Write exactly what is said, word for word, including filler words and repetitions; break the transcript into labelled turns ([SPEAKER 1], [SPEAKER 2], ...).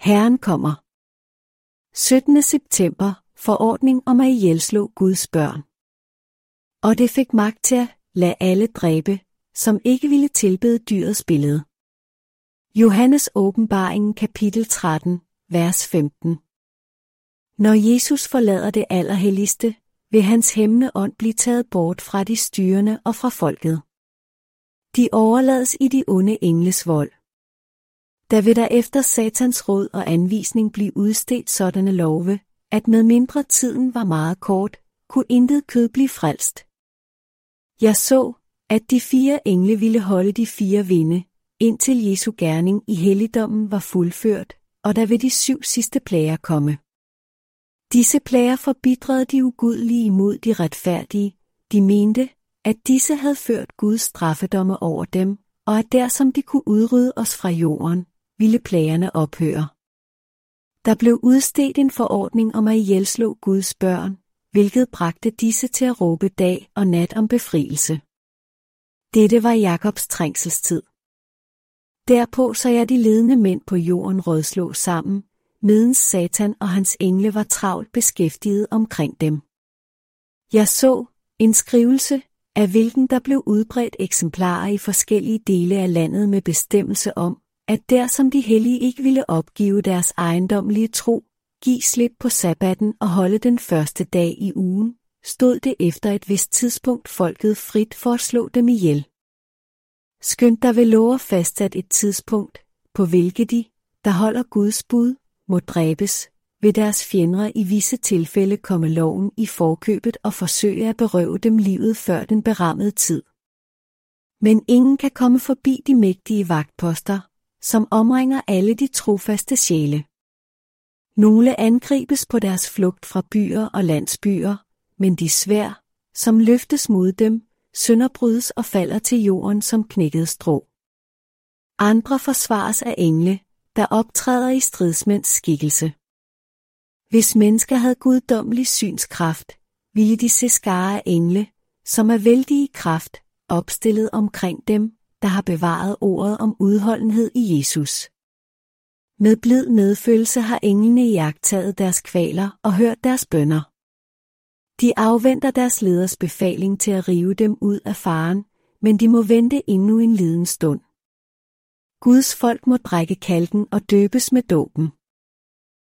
[SPEAKER 1] Herren kommer. syttende september. Forordning om at ihjelslå Guds børn. Og det fik magt til at lade alle dræbe, som ikke ville tilbede dyrets billede. Johannes Åbenbaringen kapitel tretten, vers femten. Når Jesus forlader det allerhelligste, vil hans hæmmende ånd blive taget bort fra de styrende og fra folket. De overlades i de onde engles vold. Der vil der efter Satans råd og anvisning blive udstedt sådanne love, at med mindre tiden var meget kort, kunne intet kød blive frelst. Jeg så, at de fire engle ville holde de fire vinde, indtil Jesu gerning i helligdommen var fuldført, og der vil de syv sidste plager komme. Disse plager forbidrede de ugudelige imod de retfærdige. De mente, at disse havde ført Guds straffedomme over dem, og at der som de kunne udrydde os fra jorden, ville plagerne ophøre. Der blev udstedt en forordning om at ihjelslå Guds børn, hvilket bragte disse til at råbe dag og nat om befrielse. Dette var Jakobs trængselstid. Derpå så jeg de ledende mænd på jorden rådslå sammen, medens Satan og hans engle var travlt beskæftiget omkring dem. Jeg så en skrivelse, af hvilken der blev udbredt eksemplarer i forskellige dele af landet med bestemmelse om, at der som de hellige ikke ville opgive deres ejendommelige tro, give slip på sabbatten og holde den første dag i ugen, stod det efter et vist tidspunkt folket frit for at slå dem ihjel. Skønt der ved lover fastsat et tidspunkt, på hvilket de, der holder Guds bud, må dræbes, vil deres fjendre i visse tilfælde komme loven i forkøbet og forsøge at berøve dem livet før den berammede tid. Men ingen kan komme forbi de mægtige vagtposter, som omringer alle de trofaste sjæle. Nogle angribes på deres flugt fra byer og landsbyer, men de sværd, som løftes mod dem, sønderbrydes og falder til jorden som knækket strå. Andre forsvares af engle, der optræder i stridsmænds skikkelse. Hvis mennesker havde guddommelig synskraft, ville de se skare af engle, som er vældige i kraft, opstillet omkring dem, der har bevaret ordet om udholdenhed i Jesus. Med blid medfølelse har englene iagttaget deres kvaler og hørt deres bønner. De afventer deres leders befaling til at rive dem ud af faren, men de må vente endnu en liden stund. Guds folk må drikke kalken og døbes med dåben.